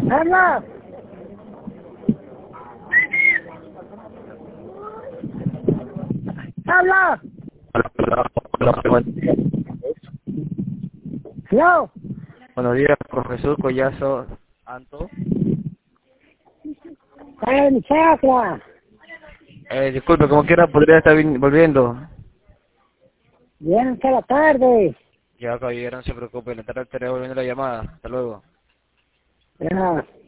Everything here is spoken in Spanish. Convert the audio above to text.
Habla. Habla. Yo. Buenos días, profesor Collazo Anto. En Chacra. Disculpe, como quiera podría estar volviendo. Bien hasta la tarde. Ya, caballero, no se preocupe, en la tarde estaré volviendo la llamada. Hasta luego. Ya.